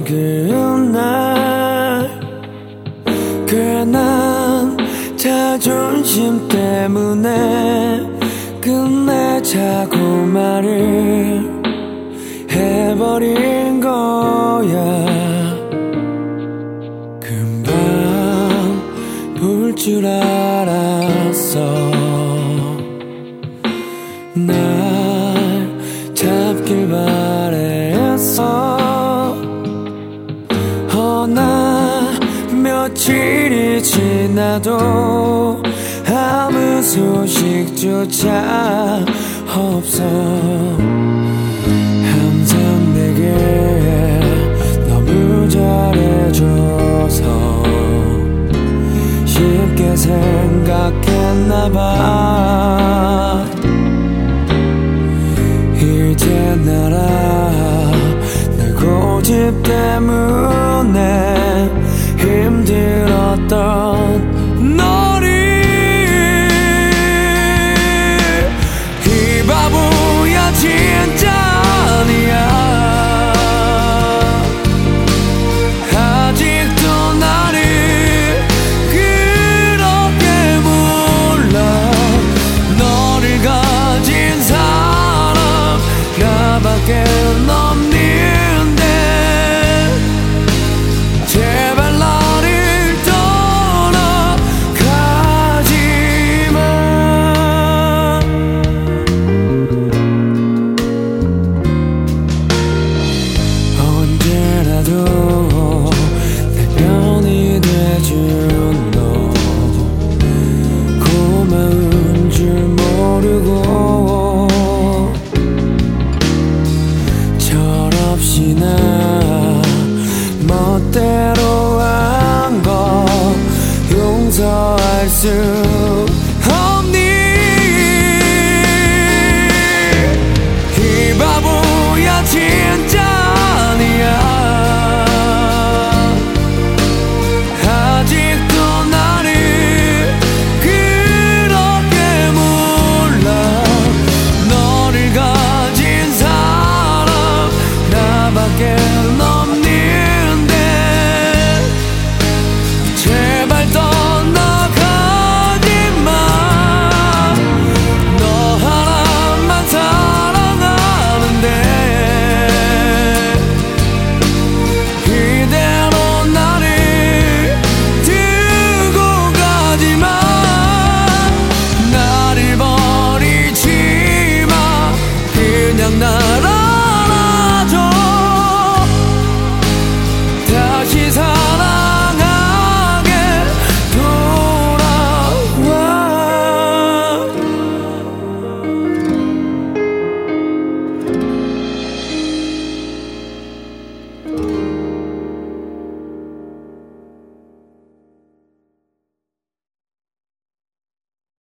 그날 괜한 자존심 때문에 끝내자고 말을 해버린 거야. 금방 볼 줄 알았어. 날 잡길 바랬어. 허나 며칠이 지나도 아무 소식조차 없어. 항상 내게 너무 잘해줘서 쉽게 생각했나봐. 이제 알아. 내 고집 때문에 힘들었던 너를. 이 바보야 진짜 아니야. 아직도 나를 그렇게 몰라. 너를 가진 사람 나밖에 없는데 제발 나를 떠나가지마. 언제라도 내 편이 돼준 너 고마운 줄 모르고 철없이 나 멋대로 한 거 용서할 수